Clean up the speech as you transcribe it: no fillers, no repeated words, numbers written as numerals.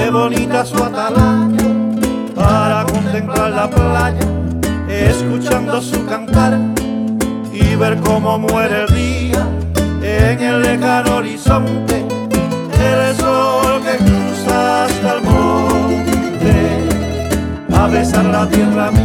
qué bonita su atalaya, para contemplar la playa, escuchando su cantar y ver cómo muere el día en el lejano horizonte, el sol que cruza hasta el monte, a besar la tierra